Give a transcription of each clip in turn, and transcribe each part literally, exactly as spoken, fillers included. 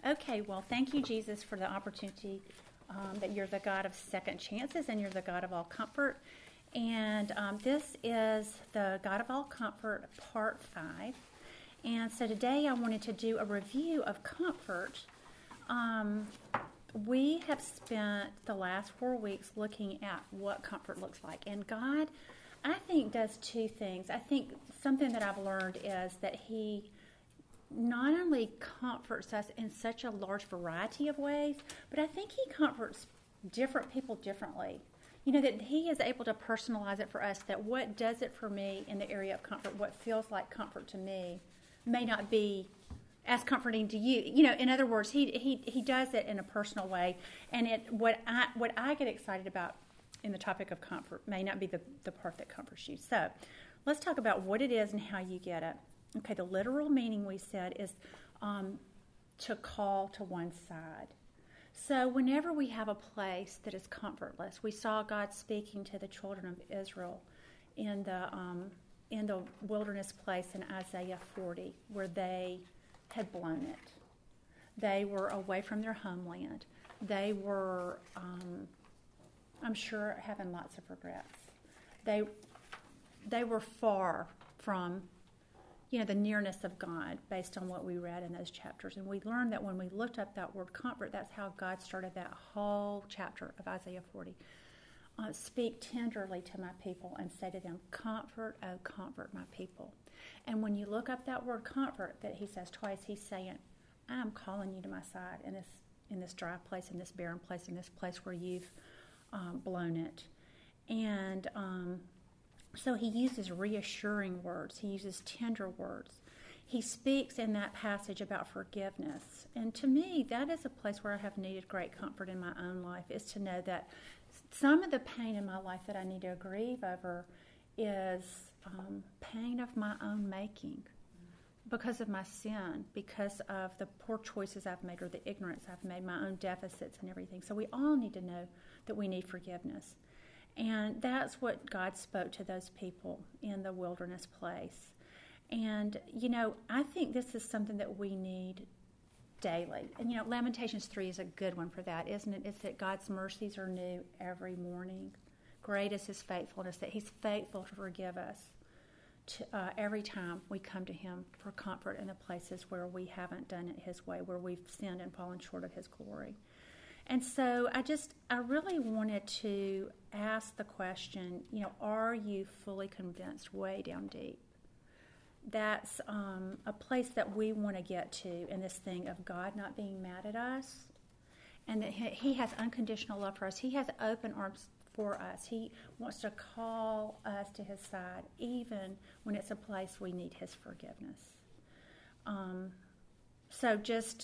Okay, well, thank you, Jesus, for the opportunity um, that you're the God of second chances and you're the God of all comfort. And um, this is the God of all comfort, part five. And so today I wanted to do a review of comfort. Um, we have spent the last four weeks looking at what comfort looks like. And God, I think, does two things. I think something that I've learned is that He not only comforts us in such a large variety of ways, but I think He comforts different people differently. You know, that He is able to personalize it for us, that what does it for me in the area of comfort, what feels like comfort to me, may not be as comforting to you. You know, in other words, he he he does it in a personal way, and it what I what I get excited about in the topic of comfort may not be the, the part that comforts you. So let's talk about what it is and how you get it. Okay, the literal meaning, we said, is um, to call to one side. So whenever we have a place that is comfortless, we saw God speaking to the children of Israel in the um, in the wilderness place in Isaiah forty, where they had blown it. They were away from their homeland. They were, um, I'm sure, having lots of regrets. They they were far from, you know, the nearness of God based on what we read in those chapters. And we learned that when we looked up that word comfort, that's how God started that whole chapter of Isaiah forty. Uh, Speak tenderly to my people and say to them, comfort, oh, comfort my people. And when you look up that word comfort that He says twice, He's saying, I'm calling you to my side in this in this dry place, in this barren place, in this place where you've um, blown it. And um, so He uses reassuring words. He uses tender words. He speaks in that passage about forgiveness. And to me, that is a place where I have needed great comfort in my own life, is to know that some of the pain in my life that I need to grieve over is um, pain of my own making because of my sin, because of the poor choices I've made or the ignorance I've made, my own deficits and everything. So we all need to know that we need forgiveness. And that's what God spoke to those people in the wilderness place. And, you know, I think this is something that we need daily. And, you know, Lamentations three is a good one for that, isn't it? It's that God's mercies are new every morning. Great is His faithfulness, that He's faithful to forgive us to, uh, every time we come to Him for comfort in the places where we haven't done it His way, where we've sinned and fallen short of His glory. And so I just, I really wanted to ask the question, you know, are you fully convinced way down deep? That's um, a place that we want to get to in this thing of God not being mad at us, and that He has unconditional love for us. He has open arms for us. He wants to call us to His side, even when it's a place we need His forgiveness. Um, so just,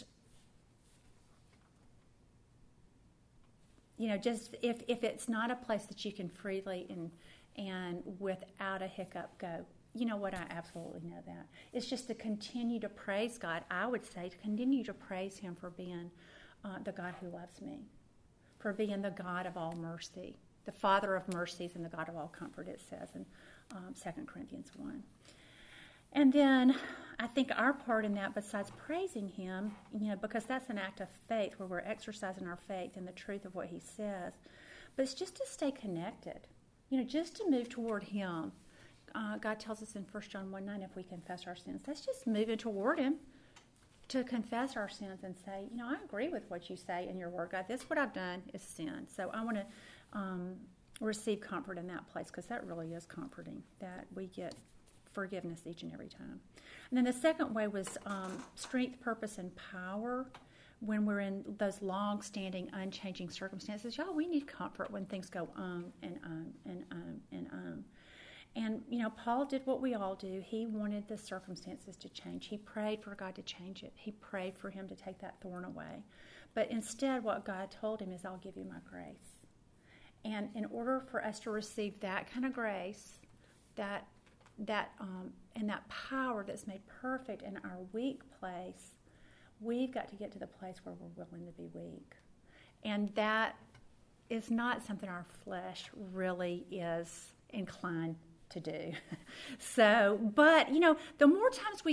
you know, just if, if it's not a place that you can freely and and without a hiccup go, you know what, I absolutely know that. It's just to continue to praise God. I would say to continue to praise Him for being uh, the God who loves me, for being the God of all mercy, the Father of mercies and the God of all comfort, it says in um, Second Corinthians one. And then I think our part in that, besides praising Him, you know, because that's an act of faith where we're exercising our faith in the truth of what He says, but it's just to stay connected, you know, just to move toward Him. Uh, God tells us in First John one nine, if we confess our sins, let's just move it toward Him to confess our sins and say, you know, I agree with what you say in your word, God. This, what I've done, is sin. So I want to um, receive comfort in that place, because that really is comforting, that we get forgiveness each and every time. And then the second way was um, strength, purpose, and power. When we're in those long-standing, unchanging circumstances, y'all, we need comfort when things go um and um and um and um. And, you know, Paul did what we all do. He wanted the circumstances to change. He prayed for God to change it. He prayed for Him to take that thorn away. But instead, what God told him is, I'll give you my grace. And in order for us to receive that kind of grace, that that um, and that power that's made perfect in our weak place, we've got to get to the place where we're willing to be weak. And that is not something our flesh really is inclined to do. So, but, you know, the more times we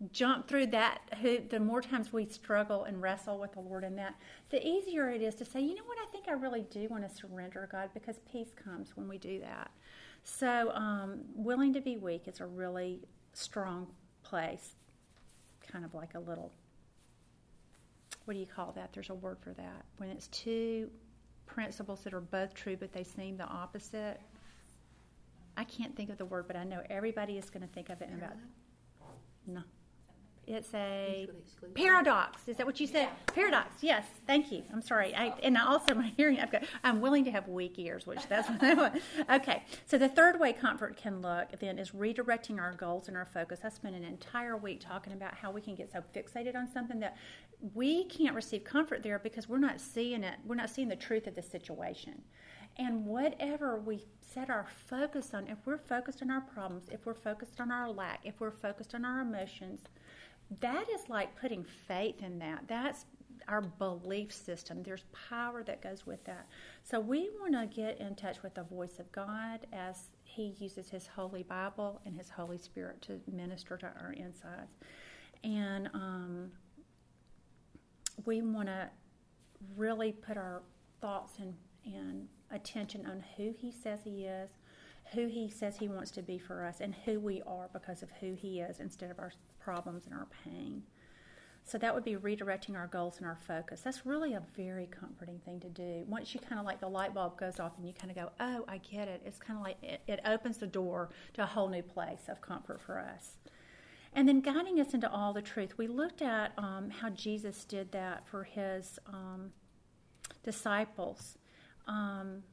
jump through that hoop, the more times we struggle and wrestle with the Lord in that, the easier it is to say, you know what, I think I really do want to surrender, God, because peace comes when we do that. So um, willing to be weak is a really strong place, kind of like a little, what do you call that? There's a word for that. When it's two principles that are both true, but they seem the opposite. I can't think of the word, but I know everybody is going to think of it in about, no. It's a paradox. Is that what you said? Yeah. Paradox. Yes. Thank you. I'm sorry. I, and also my hearing. I've got. I'm willing to have weak ears, which that's what I want. Okay. So the third way comfort can look then is redirecting our goals and our focus. I spent an entire week talking about how we can get so fixated on something that we can't receive comfort there because we're not seeing it. We're not seeing the truth of the situation. And whatever we set our focus on, if we're focused on our problems, if we're focused on our lack, if we're focused on our emotions, that is like putting faith in that. That's our belief system. There's power that goes with that. So we want to get in touch with the voice of God as He uses His Holy Bible and His Holy Spirit to minister to our insides. And um, we want to really put our thoughts and, and attention on who He says He is, who He says He wants to be for us, and who we are because of who He is instead of our problems and our pain. So that would be redirecting our goals and our focus. That's really a very comforting thing to do. Once you kind of like the light bulb goes off and you kind of go, oh, I get it. It's kind of like it, it opens the door to a whole new place of comfort for us. And then guiding us into all the truth. We looked at um, how Jesus did that for His um, disciples. Um,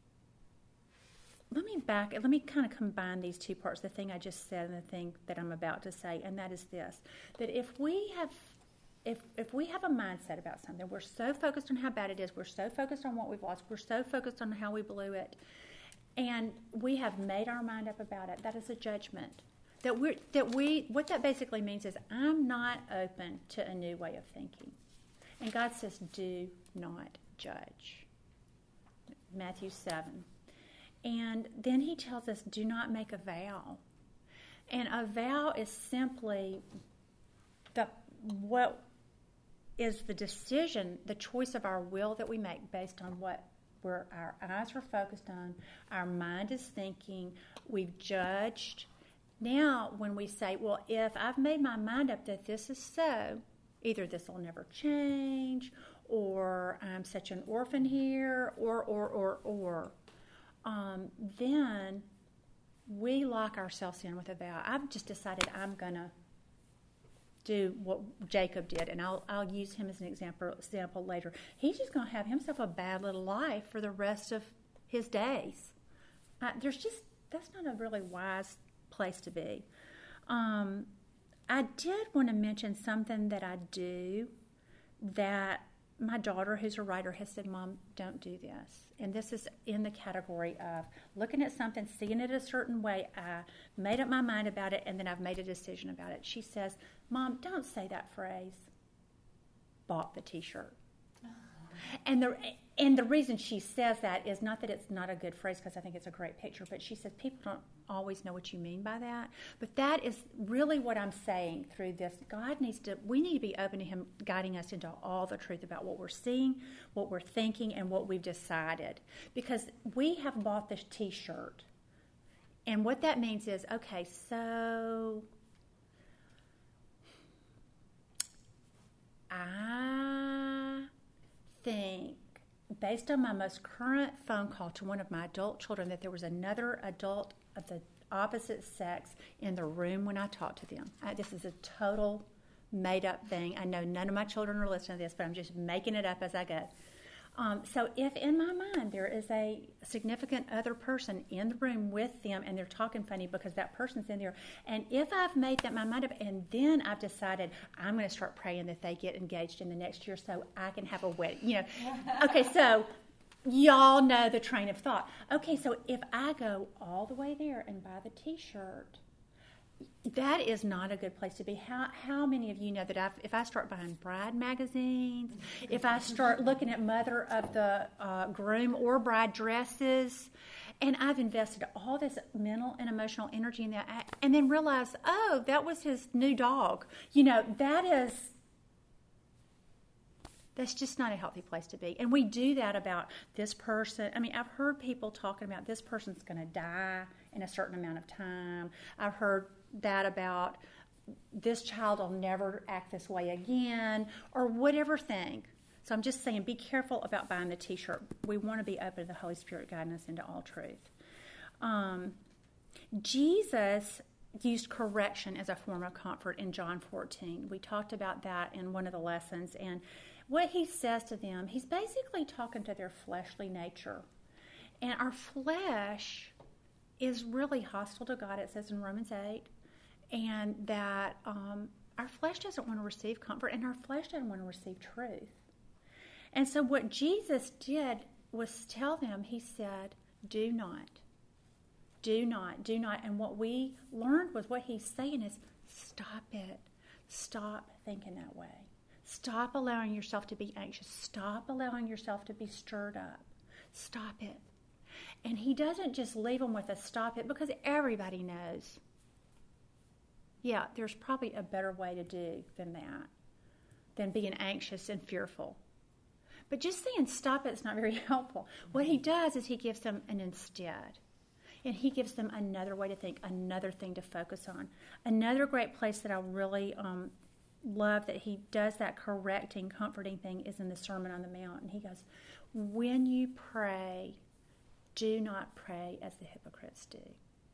let me back, let me kind of combine these two parts, the thing I just said and the thing that I'm about to say, and that is this, that if we have if if we have a mindset about something, we're so focused on how bad it is, we're so focused on what we've lost, we're so focused on how we blew it, and we have made our mind up about it, that is a judgment. That we're that we what that basically means is I'm not open to a new way of thinking. And God says, do not judge. Matthew seven. And then He tells us, do not make a vow. And a vow is simply the what is the decision, the choice of our will that we make based on what where our eyes are focused on, our mind is thinking, we've judged. Now, when we say, well, if I've made my mind up that this is so, either this will never change, or I'm such an orphan here, or, or, or, or, um, then we lock ourselves in with a vow. I've just decided I'm going to do what Jacob did, and I'll I'll use him as an example example later. He's just going to have himself a bad little life for the rest of his days. Uh, there's just, that's not a really wise place to be. Um, I did want to mention something that I do that my daughter, who's a writer, has said, Mom, don't do this. And this is in the category of looking at something, seeing it a certain way. I made up my mind about it, and then I've made a decision about it. She says, Mom, don't say that phrase. Bought the T-shirt. Oh. And the and the reason she says that is not that it's not a good phrase, because I think it's a great picture, but she says people don't always know what you mean by that. But that is really what I'm saying through this. God needs to, we need to be open to Him guiding us into all the truth about what we're seeing, what we're thinking, and what we've decided. Because we have bought this T-shirt. And what that means is, okay, so I think, based on my most current phone call to one of my adult children, that there was another adult of the opposite sex in the room when I talked to them. I, this is a total made-up thing. I know none of my children are listening to this, but I'm just making it up as I go. Um, so if in my mind there is a significant other person in the room with them and they're talking funny because that person's in there, and if I've made that my mind up and then I've decided I'm going to start praying that they get engaged in the next year so I can have a wedding, you know. Okay, so y'all know the train of thought. Okay, so if I go all the way there and buy the T-shirt, that is not a good place to be. How how many of you know that I've, if I start buying bride magazines, if I start looking at mother of the uh, groom or bride dresses, and I've invested all this mental and emotional energy in that, and then realize, oh, that was his new dog. You know, that is, that's just not a healthy place to be. And we do that about this person. I mean, I've heard people talking about this person's going to die in a certain amount of time. I've heard that about this child will never act this way again, or whatever thing. So I'm just saying, be careful about buying the T-shirt. We want to be open to the Holy Spirit guiding us into all truth. Um, Jesus used correction as a form of comfort in John fourteen. We talked about that in one of the lessons. And what he says to them, he's basically talking to their fleshly nature. And our flesh is really hostile to God, it says in Romans eight. And that um, our flesh doesn't want to receive comfort, and our flesh doesn't want to receive truth. And so what Jesus did was tell them, he said, do not, do not, do not. And what we learned was what he's saying is, stop it. Stop thinking that way. Stop allowing yourself to be anxious. Stop allowing yourself to be stirred up. Stop it. And he doesn't just leave them with a stop it, because everybody knows, yeah, there's probably a better way to do than that, than being anxious and fearful. But just saying stop it is not very helpful. What he does is he gives them an instead. And he gives them another way to think, another thing to focus on. Another great place that I really um, love that he does that correcting, comforting thing is in the Sermon on the Mount. And he goes, when you pray, do not pray as the hypocrites do.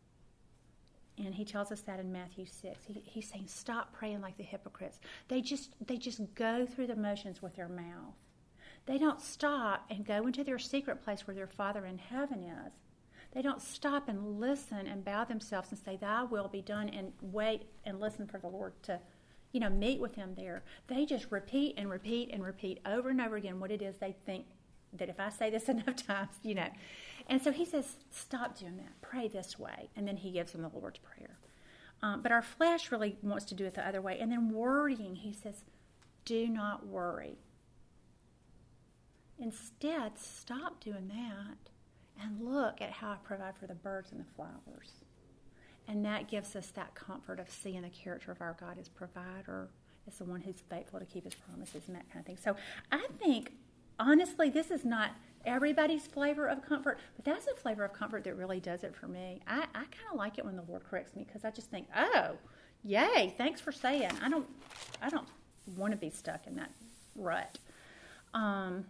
And he tells us that in Matthew six. He, he's saying, stop praying like the hypocrites. They just they just go through the motions with their mouth. They don't stop and go into their secret place where their Father in heaven is. They don't stop and listen and bow themselves and say, thy will be done, and wait and listen for the Lord to, you know, meet with him there. They just repeat and repeat and repeat over and over again what it is they think that if I say this enough times, you know. And so he says, stop doing that. Pray this way. And then he gives them the Lord's Prayer. Um, but our flesh really wants to do it the other way. And then worrying, he says, do not worry. Instead, stop doing that and look at how I provide for the birds and the flowers. And that gives us that comfort of seeing the character of our God as provider, as the one who's faithful to keep his promises and that kind of thing. So I think, honestly, this is not everybody's flavor of comfort, but that's a flavor of comfort that really does it for me. I, I kind of like it when the Lord corrects me, because I just think, oh, yay, thanks for saying. I don't I don't want to be stuck in that rut. Um,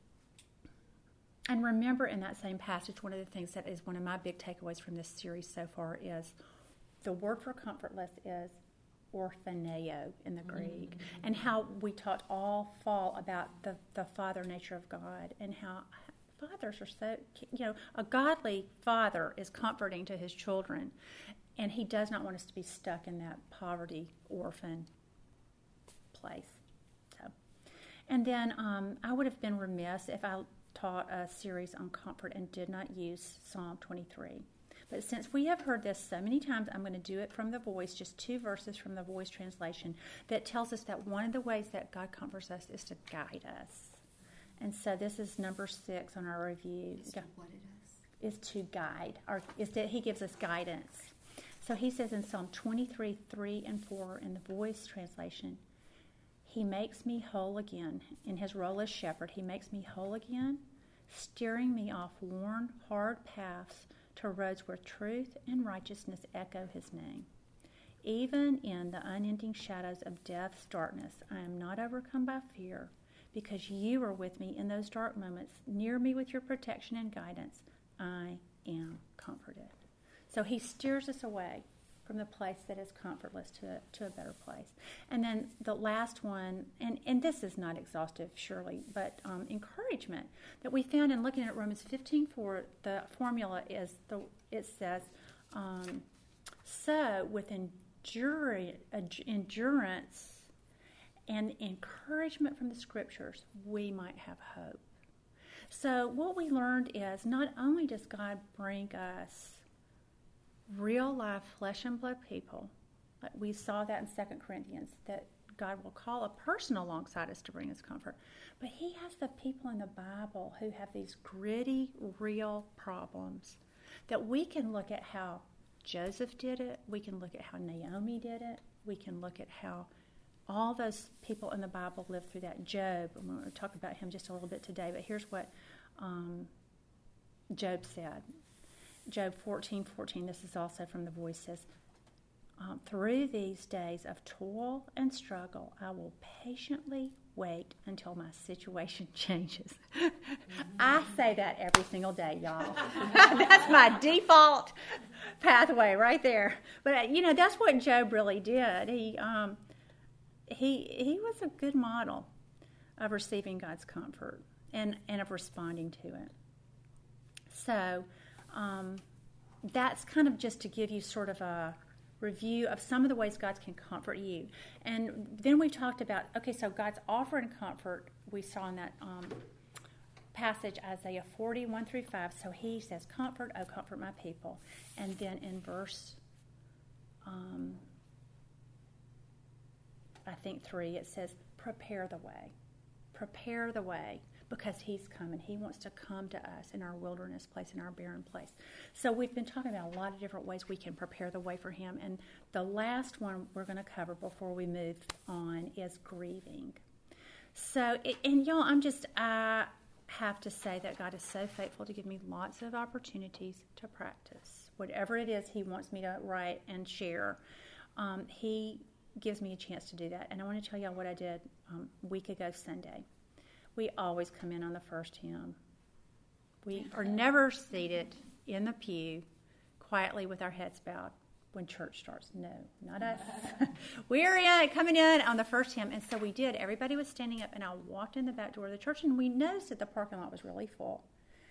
and remember, in that same passage, one of the things that is one of my big takeaways from this series so far is the word for comfortless is orphaneo in the Greek, mm-hmm. and how we taught all fall about the, the father nature of God, and how fathers are so, you know, a godly father is comforting to his children, and he does not want us to be stuck in that poverty, orphan place. So, and then um, I would have been remiss if I taught a series on comfort and did not use Psalm twenty-three. But since we have heard this so many times, I'm going to do it from the Voice, just two verses from the Voice translation that tells us that one of the ways that God comforts us is to guide us. And so this is number six on our review. Is to what it is? Is to guide, or is that he gives us guidance. So he says in Psalm twenty-three, three and four in the Voice translation, he makes me whole again. In his role as shepherd, he makes me whole again, steering me off worn, hard paths to roads where truth and righteousness echo his name. Even in the unending shadows of death's darkness, I am not overcome by fear, because you are with me in those dark moments. Near me with your protection and guidance, I am comforted. So he steers us away from the place that is comfortless to a, to a better place. And then the last one, and, and this is not exhaustive, surely, but um, encouragement that we found in looking at Romans fifteen four, the formula is, the it says, um, so with endurance, endurance and encouragement from the Scriptures, we might have hope. So what we learned is not only does God bring us real life flesh and blood people Like we saw that in Second Corinthians, that God will call a person alongside us to bring us comfort. But he has the people in the Bible who have these gritty, real problems that we can look at how Joseph did it. We can look at how Naomi did it. We can look at how all those people in the Bible lived through that. Job, I'm going to talk about him just a little bit today, but here's what um, Job said. Job fourteen fourteen, this is also from The Voice, says, um, through these days of toil and struggle, I will patiently wait until my situation changes. Mm-hmm. I say that every single day, y'all. That's my default pathway right there. But, you know, that's what Job really did. He, um, he, he was a good model of receiving God's comfort and, and of responding to it. So um, that's kind of just to give you sort of a review of some of the ways God can comfort you. And then we talked about, okay, so God's offering comfort, we saw in that um, passage, Isaiah forty, one through five. So he says, comfort, oh, comfort my people. And then in verse, um, I think three, it says, prepare the way. Prepare the way. Because he's coming. He wants to come to us in our wilderness place, in our barren place. So we've been talking about a lot of different ways we can prepare the way for him. And the last one we're going to cover before we move on is grieving. So, and y'all, I'm just, I have to say that God is so faithful to give me lots of opportunities to practice. Whatever it is he wants me to write and share, um, he gives me a chance to do that. And I want to tell y'all what I did um, a week ago Sunday. We always come in on the first hymn. We are never seated in the pew quietly with our heads bowed when church starts. No, not us. We're in, coming in on the first hymn. And so we did. Everybody was standing up, and I walked in the back door of the church, and we noticed that the parking lot was really full.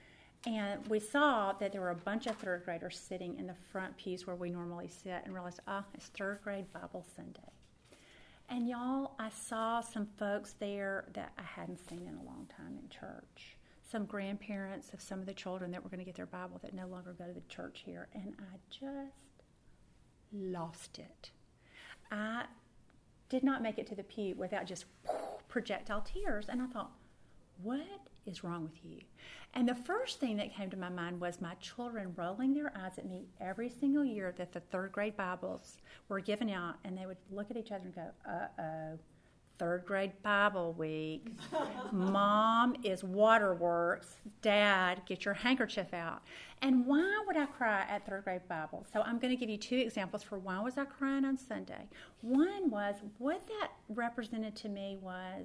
And we saw that there were a bunch of third graders sitting in the front pews where we normally sit, and realized, ah, oh, it's third grade Bible Sunday. And y'all, I saw some folks there that I hadn't seen in a long time in church. Some grandparents of some of the children that were going to get their Bible that no longer go to the church here. And I just lost it. I did not make it to the pew without just projectile tears. And I thought, what is wrong with you? And the first thing that came to my mind was my children rolling their eyes at me every single year that the third grade Bibles were given out, and they would look at each other and go, uh-oh, third grade Bible week. Mom is waterworks. Dad, get your handkerchief out. And why would I cry at third grade Bible? So I'm going to give you two examples for why was I crying on Sunday. One was, what that represented to me was,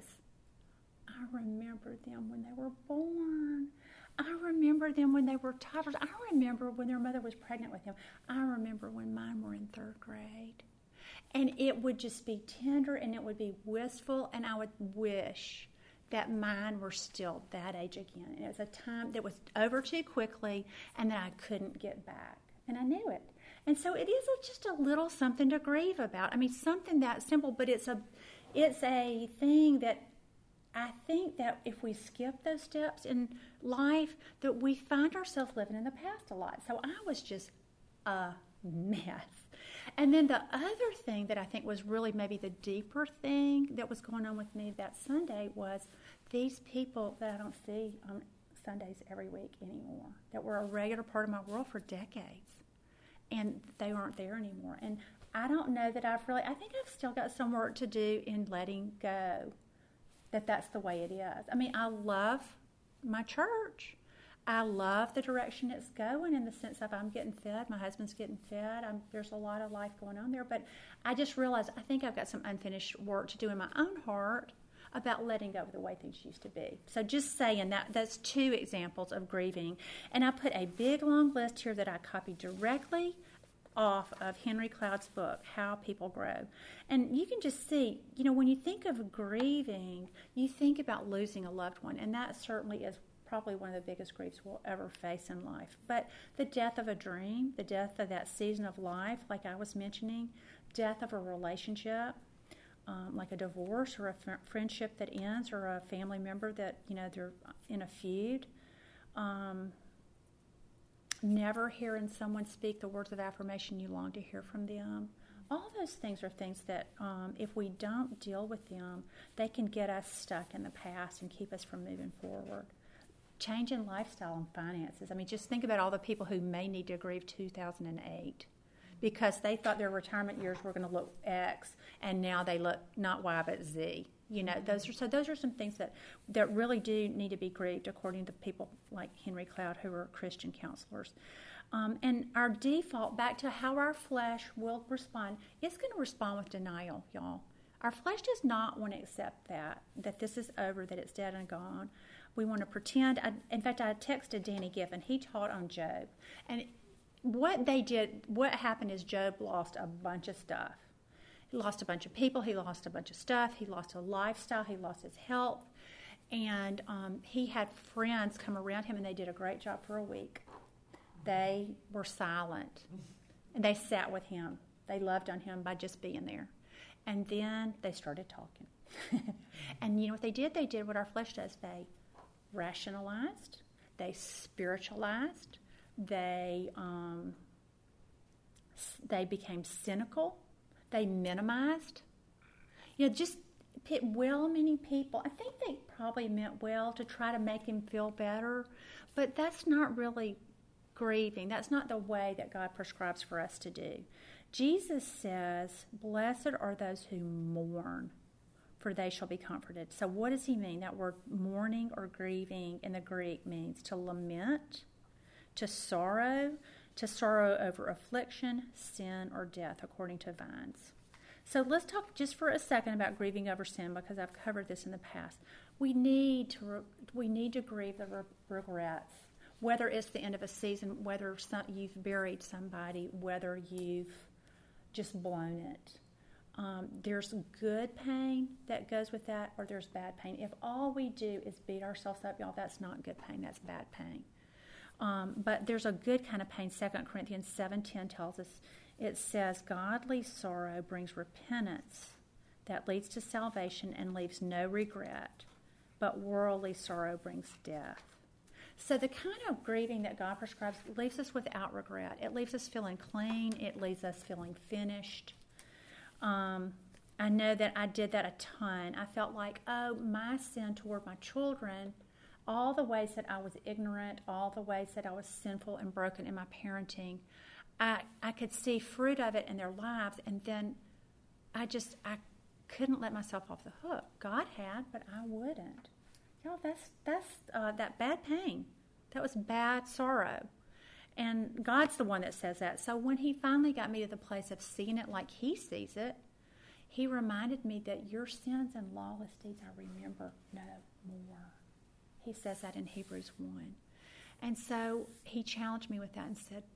I remember them when they were born. I remember them when they were toddlers. I remember when their mother was pregnant with them. I remember when mine were in third grade. And it would just be tender, and it would be wistful, and I would wish that mine were still that age again. And it was a time that was over too quickly and that I couldn't get back. And I knew it. And so it is a, just a little something to grieve about. I mean, something that simple, but it's a, it's a thing that I think that if we skip those steps in life, that we find ourselves living in the past a lot. So I was just a mess. And then the other thing that I think was really maybe the deeper thing that was going on with me that Sunday was these people that I don't see on Sundays every week anymore, that were a regular part of my world for decades. And they aren't there anymore. And I don't know that I've really, I think I've still got some work to do in letting go that that's the way it is. I mean, I love my church. I love the direction it's going in the sense of I'm getting fed, my husband's getting fed, I'm, there's a lot of life going on there. But I just realized I think I've got some unfinished work to do in my own heart about letting go of the way things used to be. So just saying that, that's two examples of grieving. And I put a big long list here that I copied directly off of Henry Cloud's book, How People Grow. And you can just see, you know, when you think of grieving, you think about losing a loved one, and that certainly is probably one of the biggest griefs we'll ever face in life. But the death of a dream, the death of that season of life, like I was mentioning, death of a relationship, um, like a divorce or a f- friendship that ends, or a family member that, you know, they're in a feud. Um, never hearing someone speak the words of affirmation you long to hear from them. All those things are things that um, if we don't deal with them, they can get us stuck in the past and keep us from moving forward. Change in lifestyle and finances. I mean, just think about all the people who may need to grieve two thousand eight because they thought their retirement years were going to look X, and now they look not Y but Z. You know, those are so. Those are some things that that really do need to be grieved, according to people like Henry Cloud, who are Christian counselors. Um, and our default, back to how our flesh will respond, it's going to respond with denial, y'all. Our flesh does not want to accept that, that this is over, that it's dead and gone. We want to pretend. I, in fact, I texted Danny Giffen. He taught on Job. And what they did, what happened is Job lost a bunch of stuff. He lost a bunch of people. He lost a bunch of stuff. He lost a lifestyle. He lost his health. And um, he had friends come around him, and they did a great job for a week. They were silent, and they sat with him. They loved on him by just being there. And then they started talking. And you know what they did? They did what our flesh does. They rationalized. They spiritualized. They um, they became cynical. They minimized. You know, just well-meaning people. I think they probably meant well to try to make him feel better, but that's not really grieving. That's not the way that God prescribes for us to do. Jesus says, blessed are those who mourn, for they shall be comforted. So what does he mean? That word mourning or grieving in the Greek means to lament, to sorrow, to sorrow over affliction, sin, or death, according to Vines. So let's talk just for a second about grieving over sin, because I've covered this in the past. We need to re- we need to grieve the re- regrets. Whether it's the end of a season, whether some, you've buried somebody, whether you've just blown it. Um, there's good pain that goes with that, or there's bad pain. If all we do is beat ourselves up, y'all, that's not good pain, that's bad pain. Um, but there's a good kind of pain. Second Corinthians seven ten tells us, it says, godly sorrow brings repentance that leads to salvation and leaves no regret, but worldly sorrow brings death. So the kind of grieving that God prescribes leaves us without regret. It leaves us feeling clean. It leaves us feeling finished. Um, I know that I did that a ton. I felt like, oh, my sin toward my children, all the ways that I was ignorant, all the ways that I was sinful and broken in my parenting, I, I could see fruit of it in their lives, and then I just, I couldn't let myself off the hook. God had, but I wouldn't. Y'all, that's that's uh, that bad pain. That was bad sorrow. And God's the one that says that. So when he finally got me to the place of seeing it like he sees it, he reminded me that your sins and lawless deeds I remember no more. He says that in Hebrews one. And so he challenged me with that and said,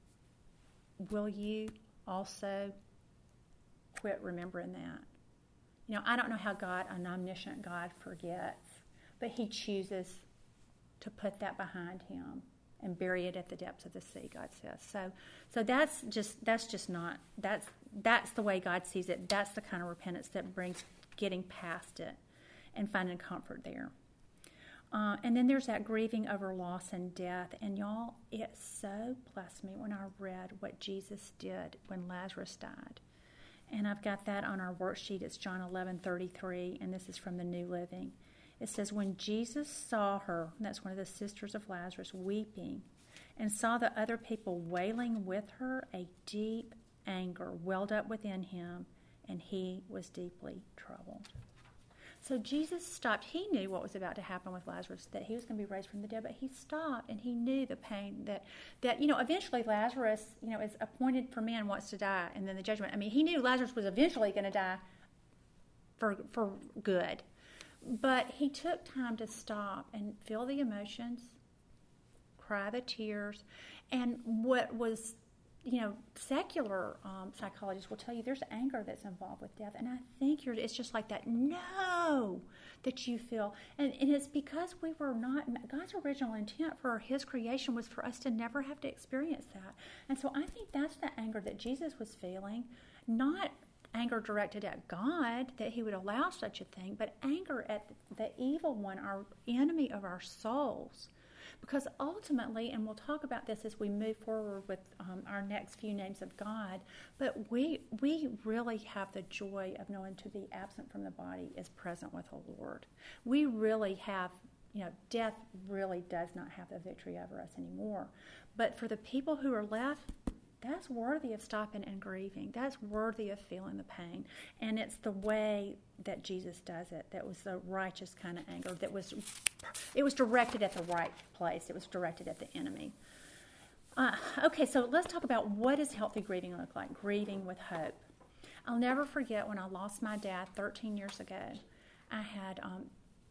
will you also quit remembering that? You know, I don't know how God, an omniscient God, forgets. But he chooses to put that behind him and bury it at the depths of the sea, God says. So so that's just that's just not that's that's the way God sees it. That's the kind of repentance that brings getting past it and finding comfort there. Uh, and then there's that grieving over loss and death. And y'all, it so blessed me when I read what Jesus did when Lazarus died. And I've got that on our worksheet. It's John eleven thirty-three, and this is from the New Living. It says, when Jesus saw her, that's one of the sisters of Lazarus, weeping, and saw the other people wailing with her, a deep anger welled up within him, and he was deeply troubled. So Jesus stopped. He knew what was about to happen with Lazarus, that he was going to be raised from the dead, but he stopped, and he knew the pain that, that you know, eventually Lazarus, you know, is appointed for man, wants to die, and then the judgment. I mean, he knew Lazarus was eventually going to die for for good. But he took time to stop and feel the emotions, cry the tears, and what was, you know, secular um, psychologists will tell you there's anger that's involved with death. And I think you're, it's just like that, no, that you feel. And, and it's because we were not, God's original intent for his creation was for us to never have to experience that. And so I think that's the anger that Jesus was feeling, not anger directed at God that he would allow such a thing, but anger at the evil one, our enemy of our souls. Because ultimately, and we'll talk about this as we move forward with um, our next few names of God, but we we really have the joy of knowing to be absent from the body is present with the Lord. We really have, you know, death really does not have the victory over us anymore. But for the people who are left, that's worthy of stopping and grieving. That's worthy of feeling the pain. And it's the way that Jesus does it that was the righteous kind of anger. That was, it was directed at the right place. It was directed at the enemy. Uh, okay, so let's talk about what does healthy grieving look like? Grieving with hope. I'll never forget when I lost my dad thirteen years ago. I had... Um,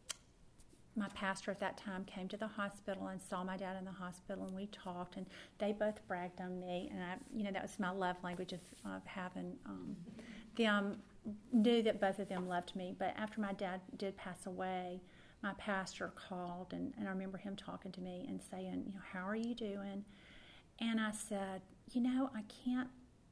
My pastor at that time came to the hospital and saw my dad in the hospital, and we talked, and they both bragged on me, and I, you know, that was my love language of, of having um, them, knew that both of them loved me. But after my dad did pass away, my pastor called, and, and I remember him talking to me and saying, you know, how are you doing? And I said, you know, I can't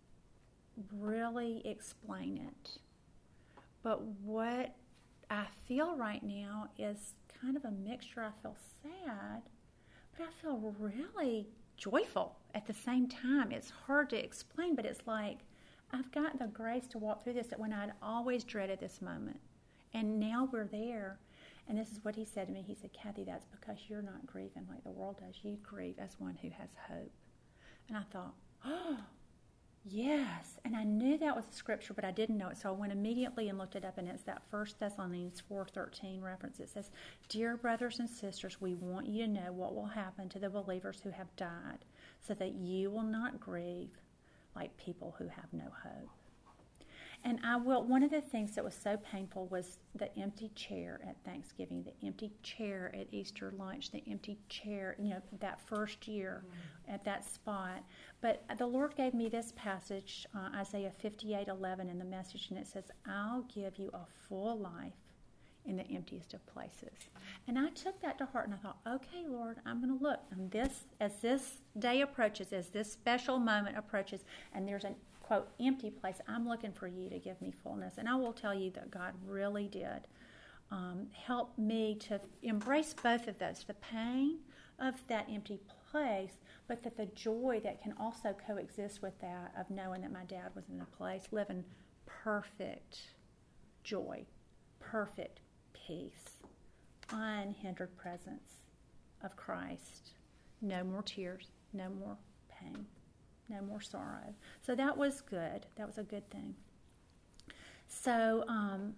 really explain it, but what I feel right now is kind of a mixture. I feel sad, but I feel really joyful at the same time. It's hard to explain, but it's like I've got the grace to walk through this that when I'd always dreaded this moment. And now we're there. And this is what he said to me. He said, Kathy, that's because you're not grieving like the world does. You grieve as one who has hope. And I thought, oh, yes. And I knew that was a scripture, but I didn't know it. So I went immediately and looked it up, and it's that First Thessalonians four thirteen reference. It says, dear brothers and sisters, we want you to know what will happen to the believers who have died, so that you will not grieve like people who have no hope. And I will, one of the things that was so painful was the empty chair at Thanksgiving, the empty chair at Easter lunch, the empty chair, you know, that first year mm-hmm. at that spot. But the Lord gave me this passage, uh, Isaiah fifty-eight eleven in the Message, and it says, I'll give you a full life in the emptiest of places. And I took that to heart, and I thought, okay, Lord, I'm going to look. And this, as this day approaches, as this special moment approaches, and there's an quote, empty place, I'm looking for you to give me fullness. And I will tell you that God really did um, help me to embrace both of those, the pain of that empty place, but that the joy that can also coexist with that of knowing that my dad was in a place living perfect joy, perfect peace, unhindered presence of Christ. No more tears, no more pain. No more sorrow. So that was good. That was a good thing. So um,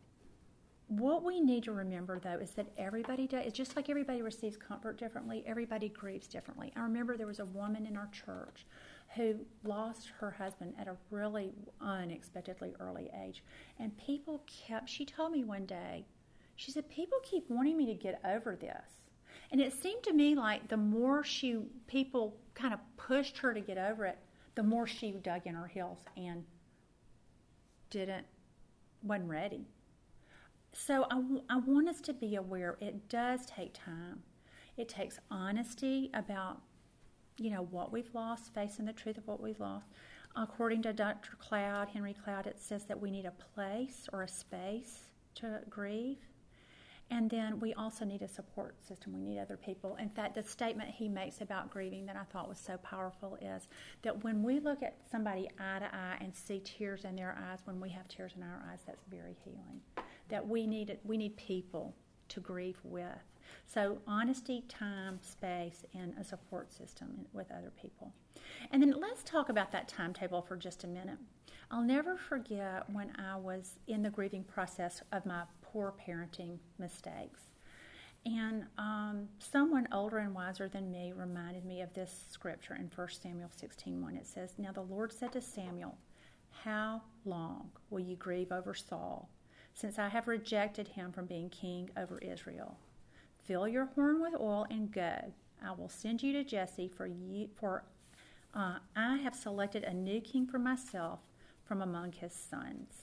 what we need to remember, though, is that everybody does, it's just like everybody receives comfort differently, everybody grieves differently. I remember there was a woman in our church who lost her husband at a really unexpectedly early age. And people kept, she told me one day, she said, people keep wanting me to get over this. And it seemed to me like the more she, people kind of pushed her to get over it, the more she dug in her heels and didn't, wasn't ready. So I, I want us to be aware it does take time. It takes honesty about, you know, what we've lost, facing the truth of what we've lost. According to Doctor Cloud, Henry Cloud, it says that we need a place or a space to grieve. And then we also need a support system. We need other people. In fact, the statement he makes about grieving that I thought was so powerful is that when we look at somebody eye to eye and see tears in their eyes, when we have tears in our eyes, that's very healing. That we need we need people to grieve with. So honesty, time, space, and a support system with other people. And then let's talk about that timetable for just a minute. I'll never forget when I was in the grieving process of my poor parenting mistakes. And um, someone older and wiser than me reminded me of this scripture in First Samuel sixteen one. It says, now the Lord said to Samuel, how long will you grieve over Saul, since I have rejected him from being king over Israel? Fill your horn with oil and go. I will send you to Jesse, for you, for uh, I have selected a new king for myself from among his sons.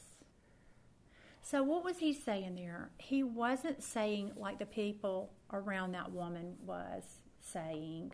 So what was he saying there? He wasn't saying like the people around that woman was saying,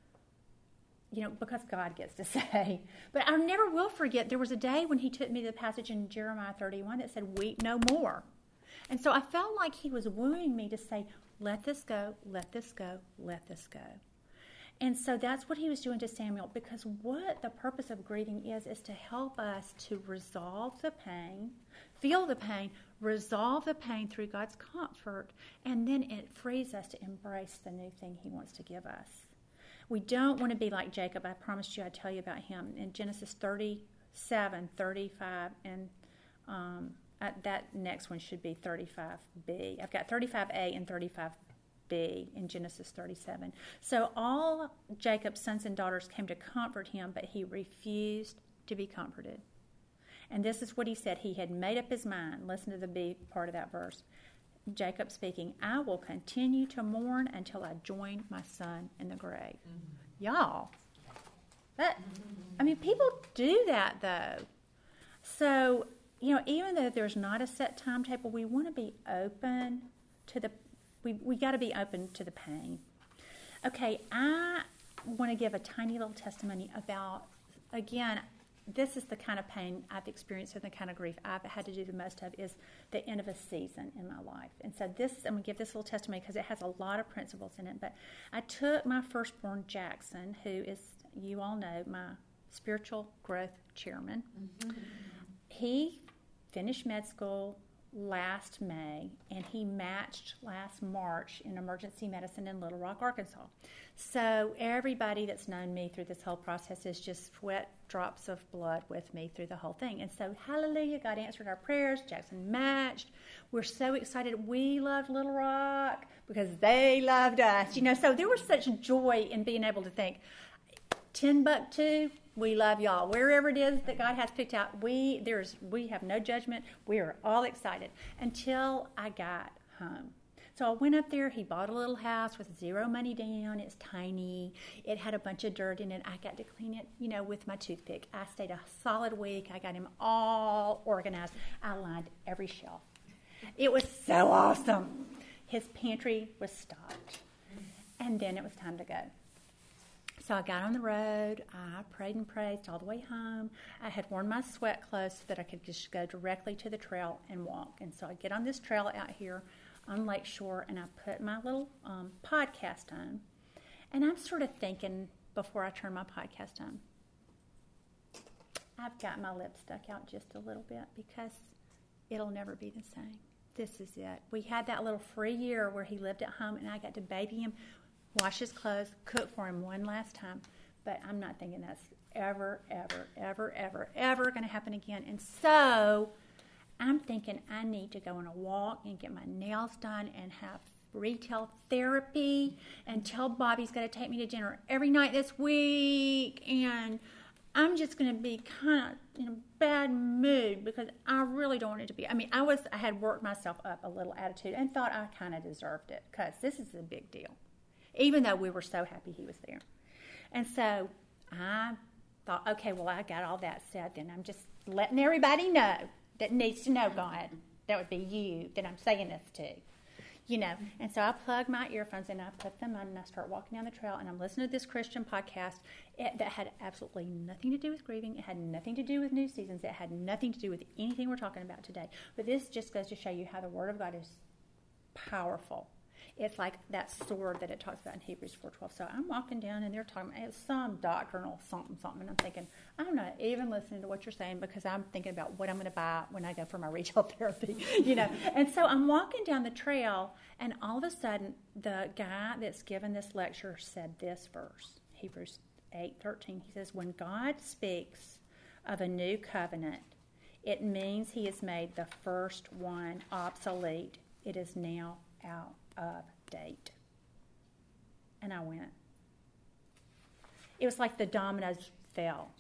you know, because God gets to say. But I never will forget, there was a day when he took me to the passage in Jeremiah thirty-one that said, weep no more. And so I felt like he was wooing me to say, Let this go, let this go, let this go. And so that's what he was doing to Samuel, because what the purpose of grieving is, is to help us to resolve the pain, feel the pain, resolve the pain through God's comfort, and then it frees us to embrace the new thing he wants to give us. We don't want to be like Jacob. I promised you I'd tell you about him. In Genesis thirty-seven, thirty-five, and um, uh, that next one should be thirty-five b. I've got thirty-five a and thirty-five b in Genesis thirty-seven. So all Jacob's sons and daughters came to comfort him, but he refused to be comforted. And this is what he said. He had made up his mind. Listen to the B part of that verse. Jacob speaking, I will continue to mourn until I join my son in the grave. Mm-hmm. Y'all, that, I mean, people do that though. So, you know, even though there's not a set timetable, we want to be open to the, we we got to be open to the pain. Okay, I want to give a tiny little testimony about, again, this is the kind of pain I've experienced and the kind of grief I've had to do the most of is the end of a season in my life. And so this, I'm going to give this little testimony because it has a lot of principles in it. But I took my firstborn, Jackson, who is, you all know, my spiritual growth chairman. Mm-hmm. He finished med school last May, and he matched last March in emergency medicine in Little Rock, Arkansas. So everybody that's known me through this whole process is just sweat drops of blood with me through the whole thing. And so, hallelujah, God answered our prayers. Jackson matched. We're so excited. We loved Little Rock because they loved us. You know, so there was such joy in being able to think, Timbuktu, we love y'all. Wherever it is that God has picked out, we there's we have no judgment. We are all excited until I got home. So I went up there. He bought a little house with zero money down. It's tiny. It had a bunch of dirt in it. I got to clean it, you know, with my toothpick. I stayed a solid week. I got him all organized. I lined every shelf. It was so awesome. His pantry was stocked. And then it was time to go. So I got on the road. I prayed and praised all the way home. I had worn my sweat clothes so that I could just go directly to the trail and walk. And so I get on this trail out here on Lakeshore, and I put my little um, podcast on. And I'm sort of thinking, before I turn my podcast on, I've got my lips stuck out just a little bit because it'll never be the same. This is it. We had that little free year where he lived at home, and I got to baby him, wash his clothes, cook for him one last time. But I'm not thinking that's ever, ever, ever, ever, ever going to happen again. And so I'm thinking I need to go on a walk and get my nails done and have retail therapy and tell Bobby's got to take me to dinner every night this week. And I'm just going to be kind of in a bad mood because I really don't want it to be. I mean, I was I had worked myself up a little attitude and thought I kind of deserved it because this is a big deal, even though we were so happy he was there. And so I thought, okay, well, I got all that said, then I'm just letting everybody know that needs to know God. That would be you that I'm saying this to, you know. And so I plug my earphones in, I put them on, and I start walking down the trail, and I'm listening to this Christian podcast it, that had absolutely nothing to do with grieving. It had nothing to do with new seasons. It had nothing to do with anything we're talking about today. But this just goes to show you how the Word of God is powerful. It's like that sword that it talks about in Hebrews four twelve. So I'm walking down, and they're talking about it's some doctrinal something, something. And I'm thinking, I'm not even listening to what you're saying because I'm thinking about what I'm going to buy when I go for my retail therapy, you know. And so I'm walking down the trail, and all of a sudden, the guy that's given this lecture said this verse, Hebrews eight thirteen. He says, when God speaks of a new covenant, it means he has made the first one obsolete. It is now out of date. And I went. It was like the dominoes fell.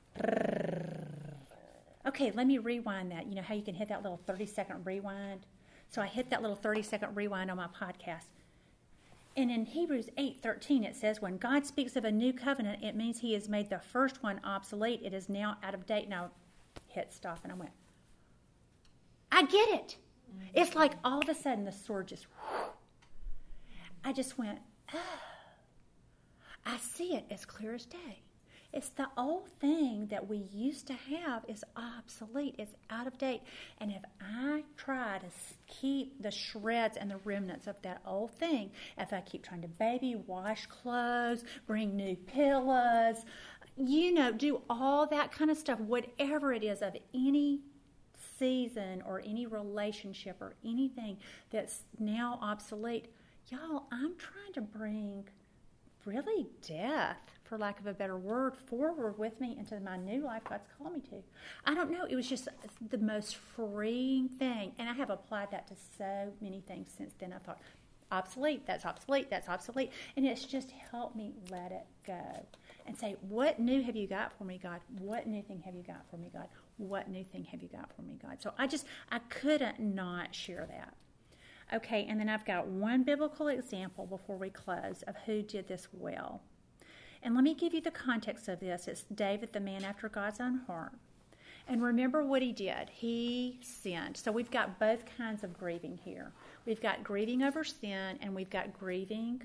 Okay, let me rewind that. You know how you can hit that little thirty second rewind? So I hit that little thirty second rewind on my podcast. And in Hebrews eight thirteen it says, when God speaks of a new covenant, it means he has made the first one obsolete. It is now out of date. And I hit stop and I went, I get it. It's like all of a sudden the sword just, whoosh. I just went, oh, I see it as clear as day. It's the old thing that we used to have is obsolete. It's out of date. And if I try try to keep the shreds and the remnants of that old thing, if I keep trying to baby, wash clothes, bring new pillows, you know, do all that kind of stuff, whatever it is of any season or any relationship or anything that's now obsolete, y'all, I'm trying to bring really death, for lack of a better word, forward with me into my new life God's called me to. I don't know. It was just the most freeing thing. And I have applied that to so many things since then. I thought, obsolete, that's obsolete, that's obsolete. And it's just helped me let it go and say, what new have you got for me, God? What new thing have you got for me, God? What new thing have you got for me, God? So I just, I couldn't not share that. Okay, and then I've got one biblical example before we close of who did this well. And let me give you the context of this. It's David, the man after God's own heart. And remember what he did. He sinned. So we've got both kinds of grieving here. We've got grieving over sin, and we've got grieving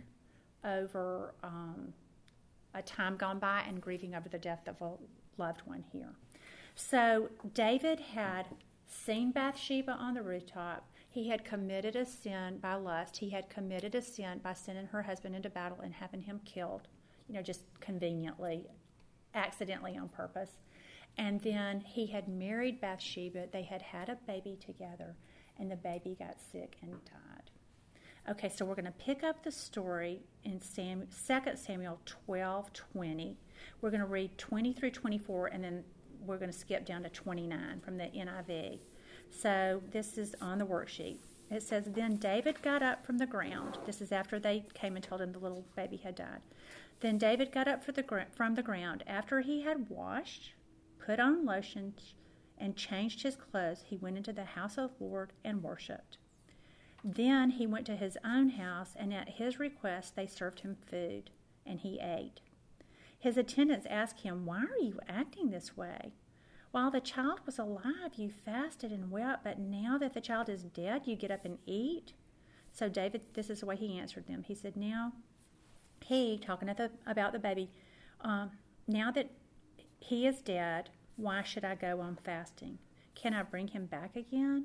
over um, a time gone by and grieving over the death of a loved one here. So David had seen Bathsheba on the rooftop. He had committed a sin by lust. He had committed a sin by sending her husband into battle and having him killed, you know, just conveniently, accidentally on purpose. And then he had married Bathsheba. They had had a baby together, and the baby got sick and died. Okay, so we're going to pick up the story in Sam, Second Samuel twelve twenty. We're going to read twenty through twenty-four, and then we're going to skip down to twenty-nine from the N I V. So this is on the worksheet. It says, then David got up from the ground. This is after they came and told him the little baby had died. Then David got up for the, from the ground. After he had washed, put on lotion, and changed his clothes, he went into the house of the Lord and worshipped. Then he went to his own house, and at his request they served him food, and he ate. His attendants asked him, why are you acting this way? While the child was alive, you fasted and wept, but now that the child is dead, you get up and eat? So David, this is the way he answered them. He said, now he, talking at the, about the baby, um, now that he is dead, why should I go on fasting? Can I bring him back again?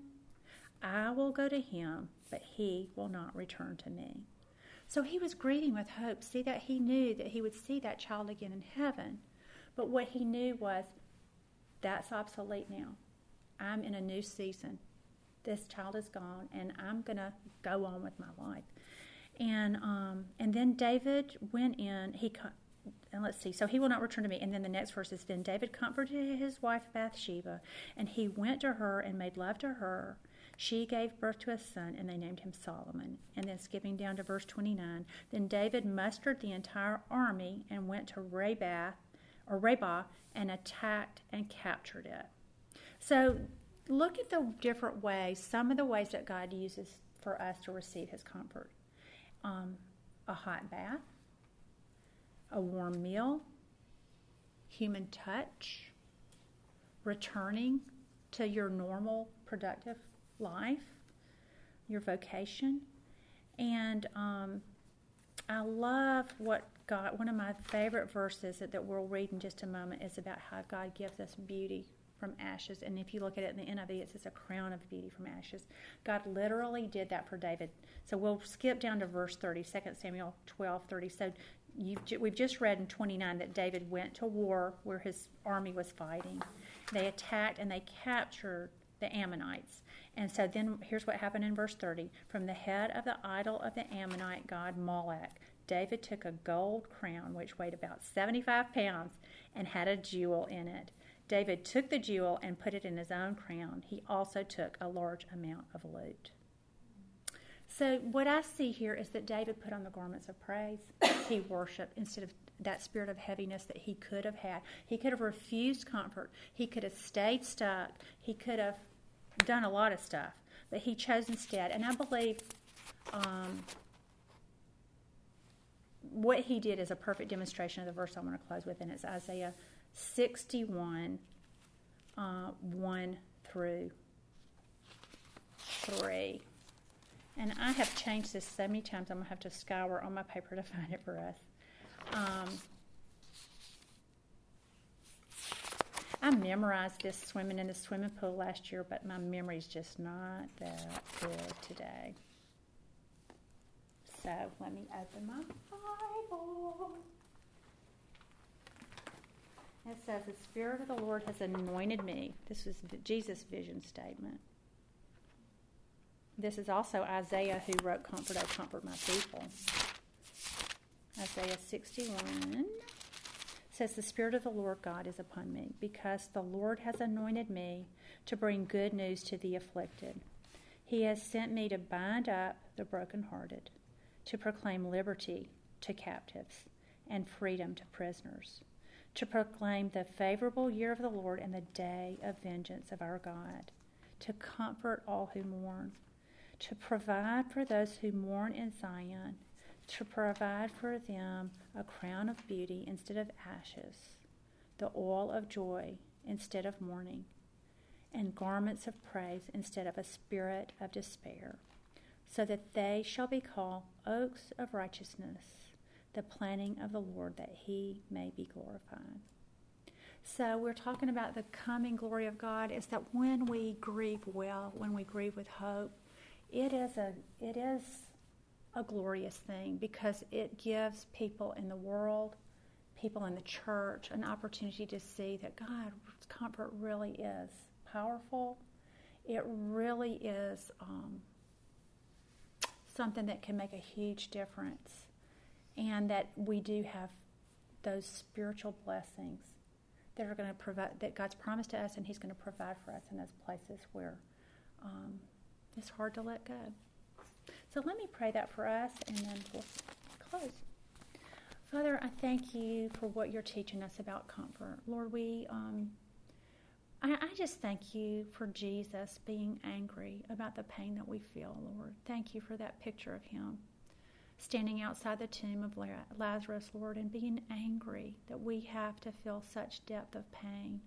I will go to him, but he will not return to me. So he was grieving with hope. See, that he knew that he would see that child again in heaven. But what he knew was, that's obsolete now. I'm in a new season. This child is gone, and I'm going to go on with my life. And um, and then David went in. He and let's see. So he will not return to me. And then the next verse is, then David comforted his wife Bathsheba, and he went to her and made love to her. She gave birth to a son, and they named him Solomon. And then skipping down to verse twenty-nine, then David mustered the entire army and went to Rabbah, or Rabbah, and attacked and captured it. So look at the different ways, some of the ways that God uses for us to receive his comfort. Um, a hot bath, a warm meal, human touch, returning to your normal productive life, your vocation. And um, I love what God, one of my favorite verses that, that we'll read in just a moment is about how God gives us beauty from ashes. And if you look at it in the N I V, it says a crown of beauty from ashes. God literally did that for David. So we'll skip down to verse thirty, Second Samuel twelve thirty. So you've, we've just read in twenty-nine that David went to war where his army was fighting. They attacked and they captured the Ammonites. And so then here's what happened in verse thirty. From the head of the idol of the Ammonite god Moloch, David took a gold crown, which weighed about seventy-five pounds, and had a jewel in it. David took the jewel and put it in his own crown. He also took a large amount of loot. So what I see here is that David put on the garments of praise. He worshiped instead of that spirit of heaviness that he could have had. He could have refused comfort. He could have stayed stuck. He could have done a lot of stuff, but he chose instead. And I believe um, what he did is a perfect demonstration of the verse I want to close with, and it's Isaiah sixty-one, uh, one through three. And I have changed this so many times, I'm going to have to scour on my paper to find it for us. Um, I memorized this swimming in the swimming pool last year, but my memory's just not that good today. So let me open my Bible. It says, the Spirit of the Lord has anointed me. This is Jesus' vision statement. This is also Isaiah who wrote, Comfort, O comfort my people. Isaiah sixty-one says, the Spirit of the Lord God is upon me, because the Lord has anointed me to bring good news to the afflicted. He has sent me to bind up the brokenhearted, to proclaim liberty to captives and freedom to prisoners, to proclaim the favorable year of the Lord and the day of vengeance of our God, to comfort all who mourn, to provide for those who mourn in Zion, to provide for them a crown of beauty instead of ashes, the oil of joy instead of mourning, and garments of praise instead of a spirit of despair, so that they shall be called oaks of righteousness, the planting of the Lord, that he may be glorified. So we're talking about the coming glory of God, is that when we grieve well, when we grieve with hope, it is a it is a glorious thing, because it gives people in the world, people in the church, an opportunity to see that God's comfort really is powerful. It really is um, something that can make a huge difference, and that we do have those spiritual blessings that are going to provide, that God's promised to us, and he's going to provide for us in those places where um, it's hard to let go. So let me pray that for us, and then we'll close. Father, I thank you for what you're teaching us about comfort. Lord, we, um, I, I just thank you for Jesus being angry about the pain that we feel, Lord. Thank you for that picture of him standing outside the tomb of Lazarus, Lord, and being angry that we have to feel such depth of pain.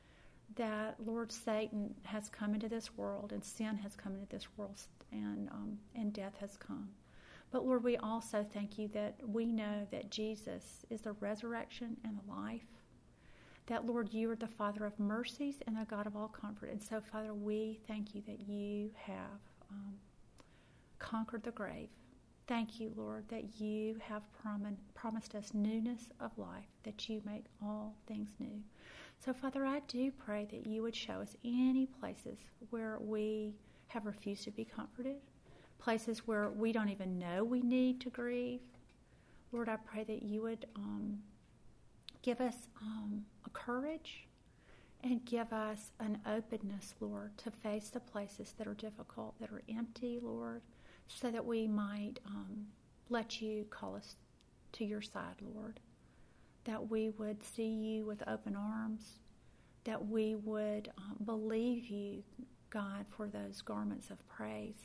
That, Lord, Satan has come into this world, and sin has come into this world, and um, and death has come. But, Lord, we also thank you that we know that Jesus is the resurrection and the life. That, Lord, you are the Father of mercies and the God of all comfort. And so, Father, we thank you that you have um, conquered the grave. Thank you, Lord, that you have prom- promised us newness of life, that you make all things new. So, Father, I do pray that you would show us any places where we have refused to be comforted, places where we don't even know we need to grieve. Lord, I pray that you would um, give us um, a courage and give us an openness, Lord, to face the places that are difficult, that are empty, Lord, so that we might um, let you call us to your side, Lord. That we would see you with open arms, that we would um, believe you, God, for those garments of praise,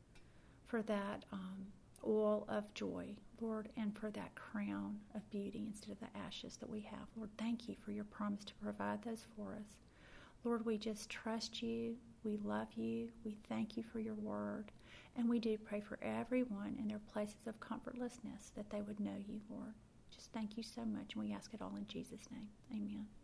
for that um, oil of joy, Lord, and for that crown of beauty instead of the ashes that we have. Lord, thank you for your promise to provide those for us. Lord, we just trust you. We love you. We thank you for your word. And we do pray for everyone in their places of comfortlessness, that they would know you, Lord. Just thank you so much, and we ask it all in Jesus' name. Amen.